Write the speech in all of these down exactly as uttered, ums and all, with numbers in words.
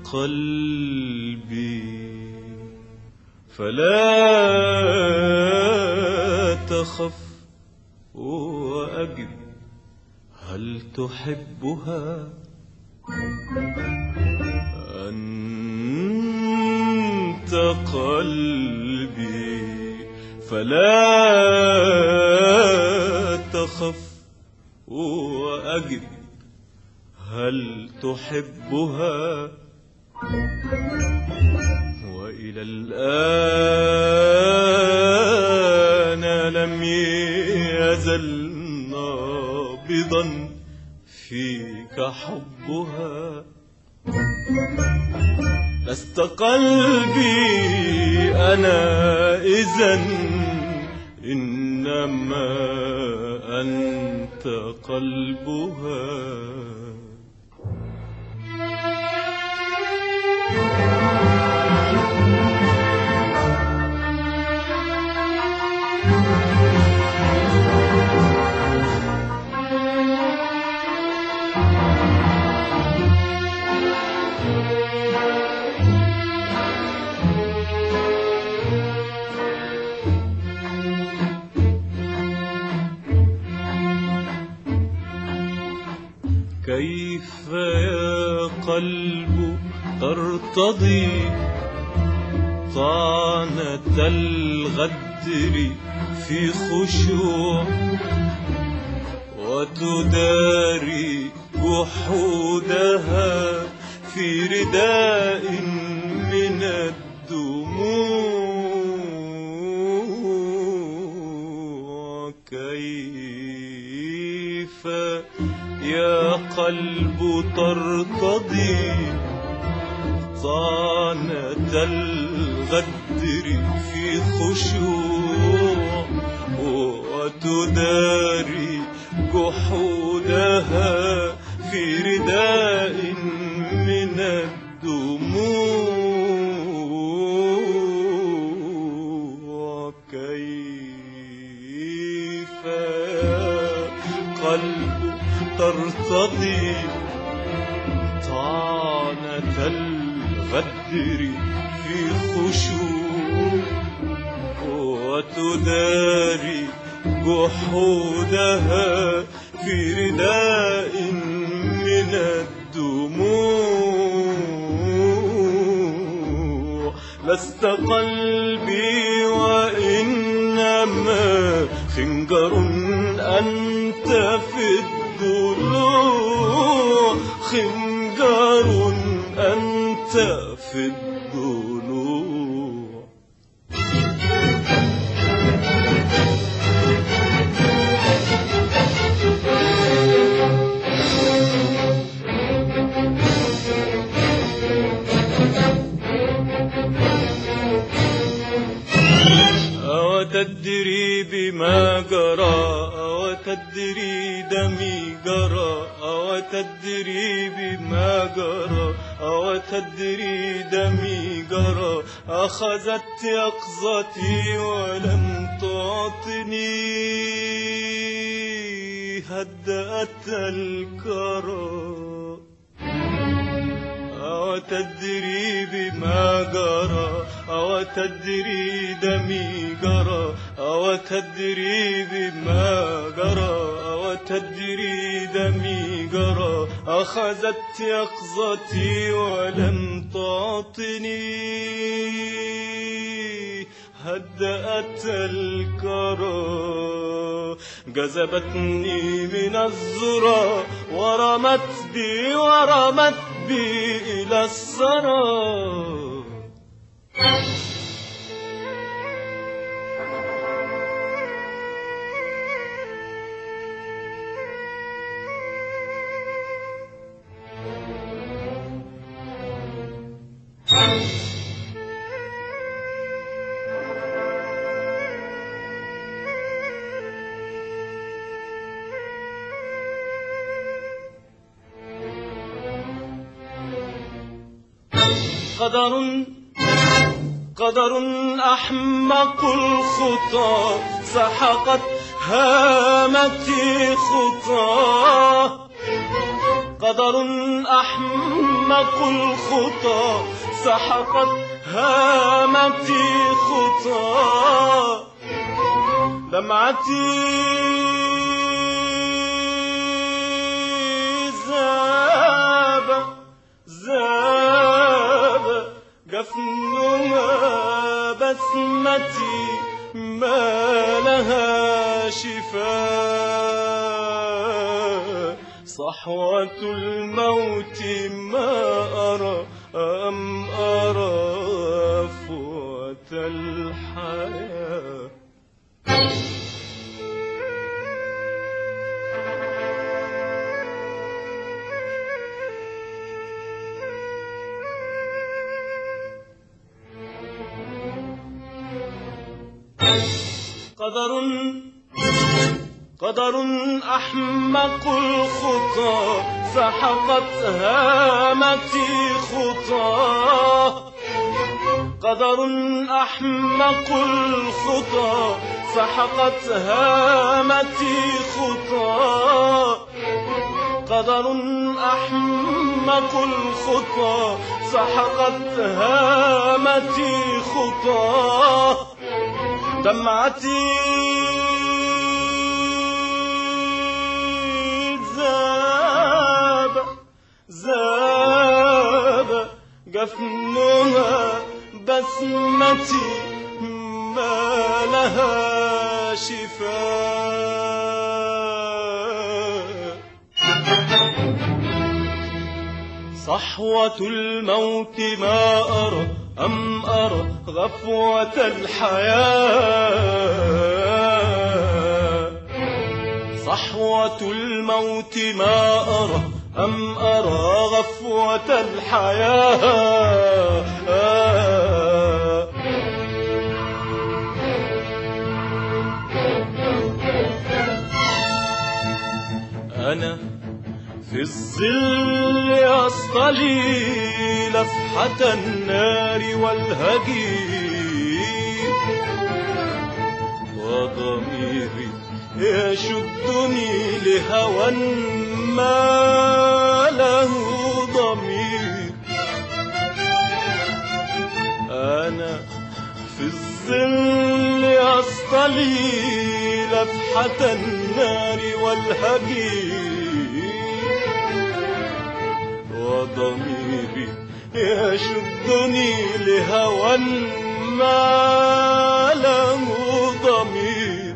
قلبي فلا تخف وأجب هل تحبها أنت قلبي فلا تخف وأجب هل تحبها وإلى الآن لم يزل نابضا فيك حبها لست قلبي أنا إذن إنما أنت قلبها كيف يا قلب ترتضي طعنة الغدر في خشوع وتداري جحودها في رداء من الدموع كيف يا قلب ترتضي طعنة الغدر في خشوع وتداري جحودها في رداء من الدموع كيف يا قلب ترتضي طعنة الغدر في خشوع وتداري جحودها في رداء من الدموع لست قلبي وإنما خنجر أنت في الضلوع خنجر أنت في الضلوع أو تدري بما جرى أو تدري دمي جرى أو تدري بما جرى أو تدري دمي جرى أخذت يقظتي ولم تعطني هدأت الكرى أو تدري بما جرى أو تدري دمي جرى أو تدري بما جرى أو تدري دمي جرى أخذت يقظتي ولم تعطني هدأت الكرى جذبتني من الذرى ورمت بي ورمت بي إلى الثرى قدر قدر أحمق الخطى سحقت هامتي خطاه قدر أحمق الخطى سحقت هامتي خطى دمعتي زاب زاب جفنها بسمتي ما لها شفاء صحوة الموت ما أرى أم أرى فوة الحياة قدر قدر أحمق الخطى سحقت هامتي خطى قدر أحمق الخطى سحقت هامتي خطى قدر أحمق الخطى سحقت هامتي خطى دمعتي زاب زاب جفنها بسمتي ما لها شفاء صحوة الموت ما أرى أم أرى غفوة الحياة صحوة الموت ما أرى أم أرى غفوة الحياة أنا في الظل أصطلي لفحة النار والهجير وضميري يشدني لهوى ما له ضمير أنا في الظل أصطلي لفحة النار والهجير وضميري يشدني لهوى ما له ضمير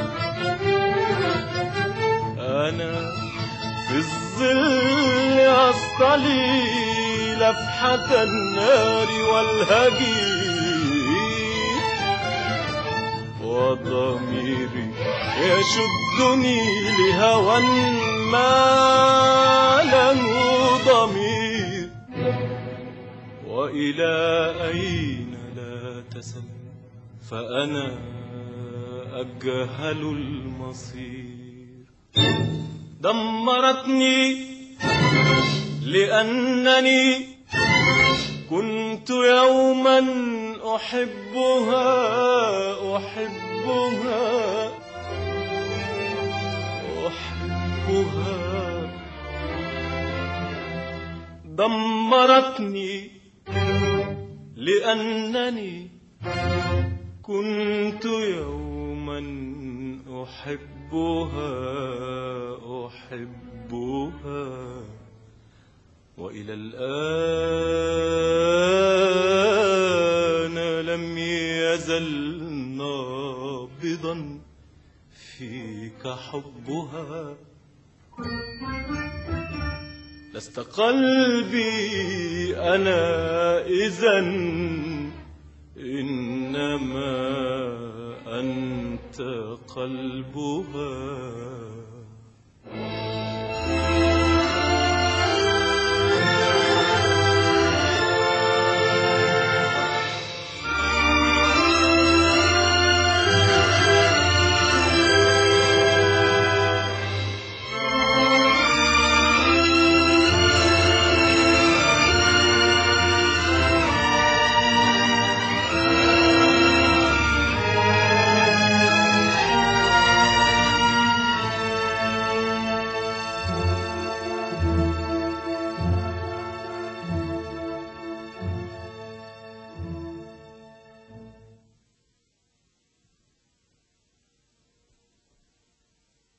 أنا في الظل أصطلي لفحة النار والهجير وضميري يشدني لهوى ما له ضمير وإلى أين لا تسل فأنا أجهل المصير دمرتني لأنني كنت يوما أحبها أحبها أحبها دمرتني لأنني كنت يوما أحبها أحبها وإلى الآن لم يزل نابضا فيك حبها لست قلبي أنا إذن إنما أنت قلبها